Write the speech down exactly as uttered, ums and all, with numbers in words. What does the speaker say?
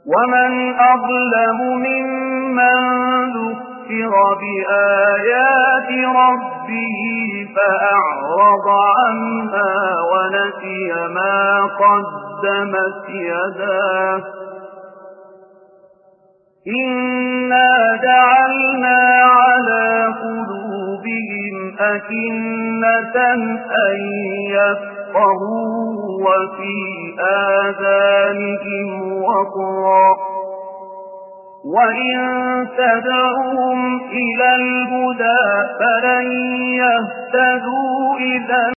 ومن أظلم ممن ذكر بآيات ربه فأعرض عنها ونسي ما قدمت يداه إنا جعلنا على قلوبهم أكنة أن يفقهوا وفي آذانهم وقرا وإن تدعوهم إلى الهدى فلن يهتدوا إذا